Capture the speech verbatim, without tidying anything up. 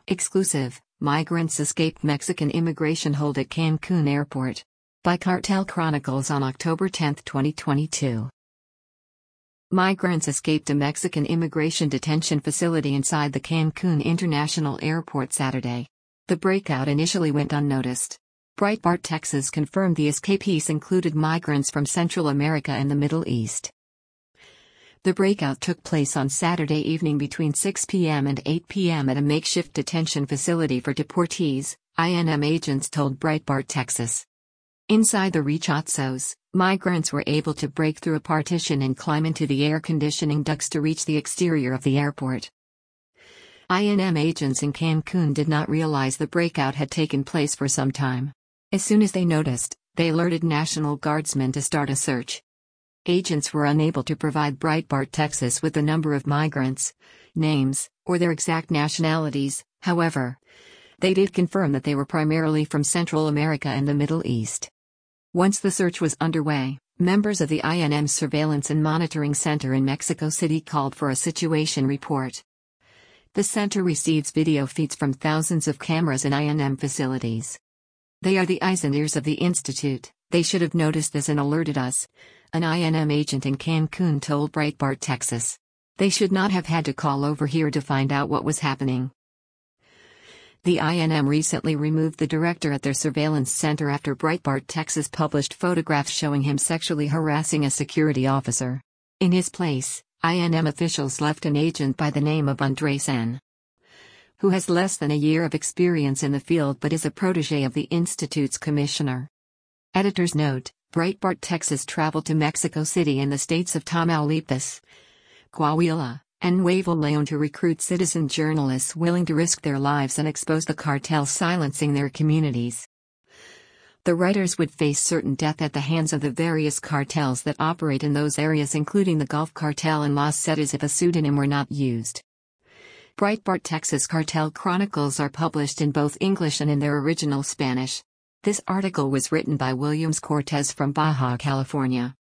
Exclusive: Migrants escaped Mexican immigration hold at Cancun Airport. By Cartel Chronicles on October tenth, twenty twenty-two. Migrants escaped a Mexican immigration detention facility inside the Cancun International Airport Saturday. The breakout initially went unnoticed. Breitbart Texas confirmed the escapees included migrants from Central America and the Middle East. The breakout took place on Saturday evening between six p m and eight p m at a makeshift detention facility for deportees, I N M agents told Breitbart Texas. Inside the rechazos, migrants were able to break through a partition and climb into the air conditioning ducts to reach the exterior of the airport. I N M agents in Cancun did not realize the breakout had taken place for some time. As soon as they noticed, they alerted National Guardsmen to start a search. Agents were unable to provide Breitbart Texas with the number of migrants, names, or their exact nationalities. However, they did confirm that they were primarily from Central America and the Middle East. Once the search was underway, members of the I N M Surveillance and Monitoring Center in Mexico City called for a situation report. The center receives video feeds from thousands of cameras in I N M facilities. They are the eyes and ears of the institute. They should have noticed this and alerted us, an I N M agent in Cancun told Breitbart Texas. They should not have had to call over here to find out what was happening. The I N M recently removed the director at their surveillance center after Breitbart Texas published photographs showing him sexually harassing a security officer. In his place, I N M officials left an agent by the name of Andres N., who has less than a year of experience in the field but is a protege of the institute's commissioner. Editor's note: Breitbart Texas traveled to Mexico City and the states of Tamaulipas, Coahuila, and Nuevo León to recruit citizen journalists willing to risk their lives and expose the cartels silencing their communities. The writers would face certain death at the hands of the various cartels that operate in those areas, including the Gulf Cartel and Los Zetas, if a pseudonym were not used. Breitbart Texas Cartel Chronicles are published in both English and in their original Spanish. This article was written by Williams Cortez from Baja California.